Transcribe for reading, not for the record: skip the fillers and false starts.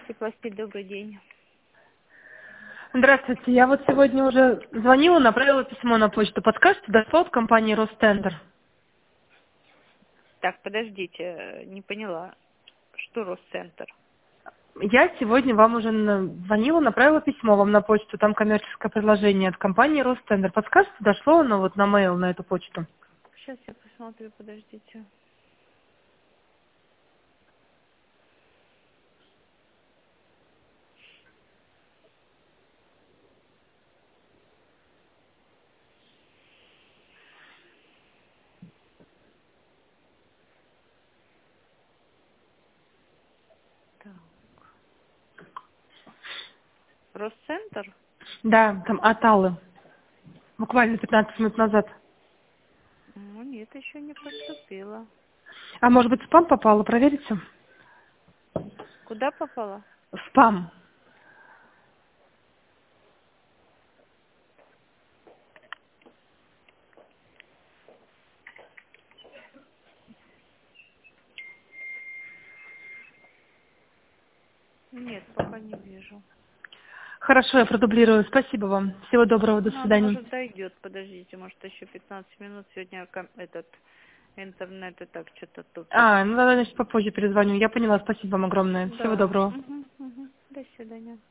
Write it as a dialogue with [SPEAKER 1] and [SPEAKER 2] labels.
[SPEAKER 1] Теплостиль, добрый день.
[SPEAKER 2] Здравствуйте. Я вот сегодня уже звонила, направила письмо на почту. Подскажете, дошло от компании Ростендер?
[SPEAKER 1] Так, подождите, не поняла. Что Росцентр?
[SPEAKER 2] Я сегодня вам уже звонила, направила письмо вам на почту. Там коммерческое предложение от компании Ростендер. Подскажете, дошло оно вот на mail, на эту почту?
[SPEAKER 1] Сейчас я посмотрю, подождите. Так. Росцентр?
[SPEAKER 2] Да, там от Аллы. Буквально 15 минут назад.
[SPEAKER 1] Ну, нет, еще не поступило.
[SPEAKER 2] А может быть, в спам попало? Проверите?
[SPEAKER 1] Куда попало?
[SPEAKER 2] В спам.
[SPEAKER 1] Нет, пока не вижу.
[SPEAKER 2] Хорошо, я продублирую. Спасибо вам. Всего доброго. До
[SPEAKER 1] Ну, оно,
[SPEAKER 2] свидания.
[SPEAKER 1] может, дойдет. Подождите, может, еще 15 минут. Сегодня этот интернет и так что-то тупит.
[SPEAKER 2] Ну, тогда, значит, попозже перезвоню. Я поняла. Спасибо вам огромное. Всего
[SPEAKER 1] Да.
[SPEAKER 2] доброго.
[SPEAKER 1] Угу, угу. До свидания.